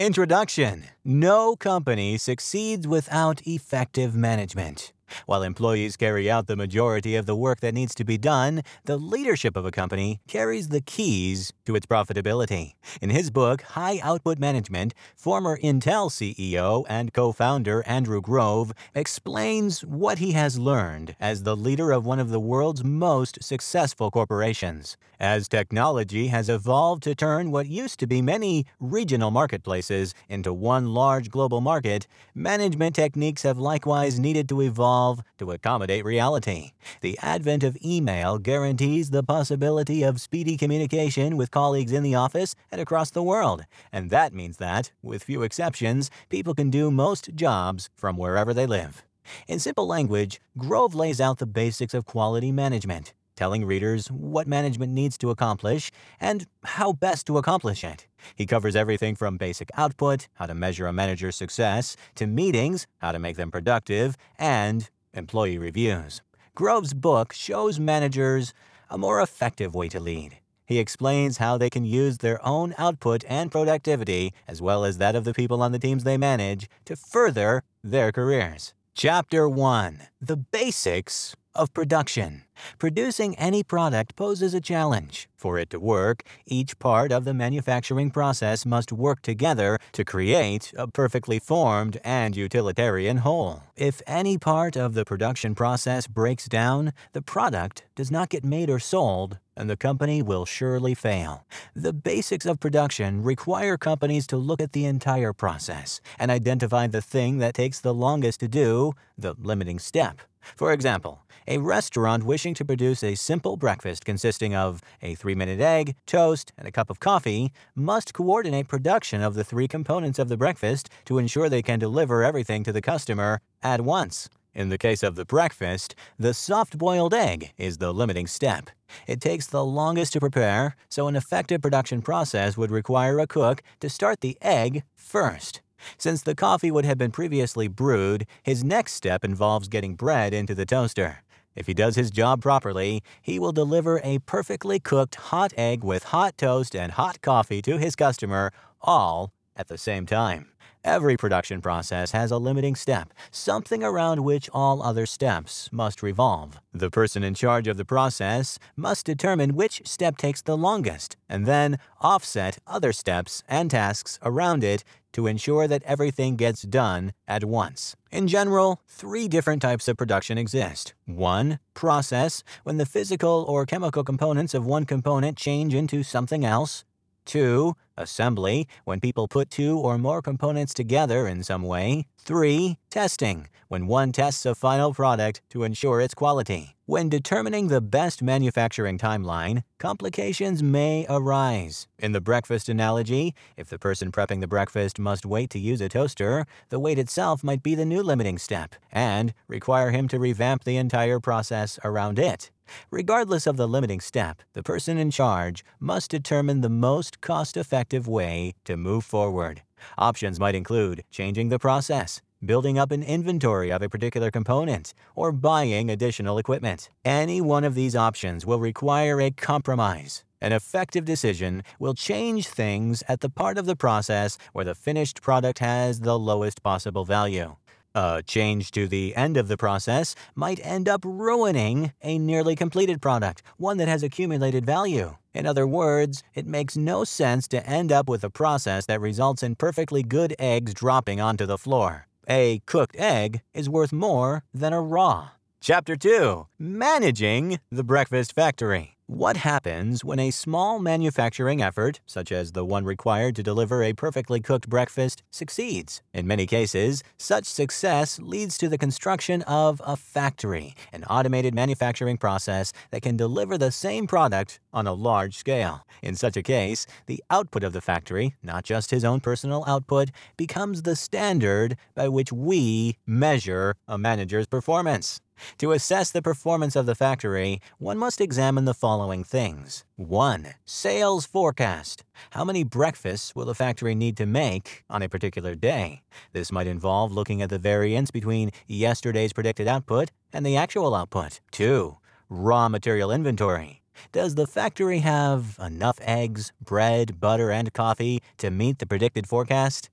Introduction. No company succeeds without effective management. While employees carry out the majority of the work that needs to be done, the leadership of a company carries the keys to its profitability. In his book, High Output Management, former Intel CEO and co-founder Andrew Grove explains what he has learned as the leader of one of the world's most successful corporations. As technology has evolved to turn what used to be many regional marketplaces into one large global market, management techniques have likewise needed to evolve to accommodate reality. The advent of email guarantees the possibility of speedy communication with colleagues in the office and across the world, and that means that, with few exceptions, people can do most jobs from wherever they live. In simple language, Grove lays out the basics of quality management, telling readers what management needs to accomplish and how best to accomplish it. He covers everything from basic output, how to measure a manager's success, to meetings, how to make them productive, and employee reviews. Grove's book shows managers a more effective way to lead. He explains how they can use their own output and productivity, as well as that of the people on the teams they manage, to further their careers. Chapter 1. The Basics of Production. Producing any product poses a challenge. For it to work, each part of the manufacturing process must work together to create a perfectly formed and utilitarian whole. If any part of the production process breaks down, the product does not get made or sold, and the company will surely fail. The basics of production require companies to look at the entire process and identify the thing that takes the longest to do, the limiting step. For example, a restaurant wishing to produce a simple breakfast consisting of a 3-minute egg, toast, and a cup of coffee must coordinate production of the 3 components of the breakfast to ensure they can deliver everything to the customer at once. In the case of the breakfast, the soft-boiled egg is the limiting step. It takes the longest to prepare, so an effective production process would require a cook to start the egg first. Since the coffee would have been previously brewed, his next step involves getting bread into the toaster. If he does his job properly, he will deliver a perfectly cooked hot egg with hot toast and hot coffee to his customer, all at the same time. Every production process has a limiting step, something around which all other steps must revolve. The person in charge of the process must determine which step takes the longest, and then offset other steps and tasks around it to ensure that everything gets done at once. In general, 3 different types of production exist. 1. Process, when the physical or chemical components of one component change into something else. 2. Assembly, when people put 2 or more components together in some way. 3. Testing, when one tests a final product to ensure its quality. When determining the best manufacturing timeline, complications may arise. In the breakfast analogy, if the person prepping the breakfast must wait to use a toaster, the wait itself might be the new limiting step and require him to revamp the entire process around it. Regardless of the limiting step, the person in charge must determine the most cost-effective way to move forward. Options might include changing the process, building up an inventory of a particular component, or buying additional equipment. Any one of these options will require a compromise. An effective decision will change things at the part of the process where the finished product has the lowest possible value. A change to the end of the process might end up ruining a nearly completed product, one that has accumulated value. In other words, it makes no sense to end up with a process that results in perfectly good eggs dropping onto the floor. A cooked egg is worth more than a raw. Chapter 2. Managing the Breakfast Factory. What happens when a small manufacturing effort, such as the one required to deliver a perfectly cooked breakfast, succeeds? In many cases, such success leads to the construction of a factory, an automated manufacturing process that can deliver the same product on a large scale. In such a case, the output of the factory, not just his own personal output, becomes the standard by which we measure a manager's performance. To assess the performance of the factory, one must examine the following things. 1. Sales forecast. How many breakfasts will the factory need to make on a particular day? This might involve looking at the variance between yesterday's predicted output and the actual output. 2. Raw material inventory. Does the factory have enough eggs, bread, butter, and coffee to meet the predicted forecast?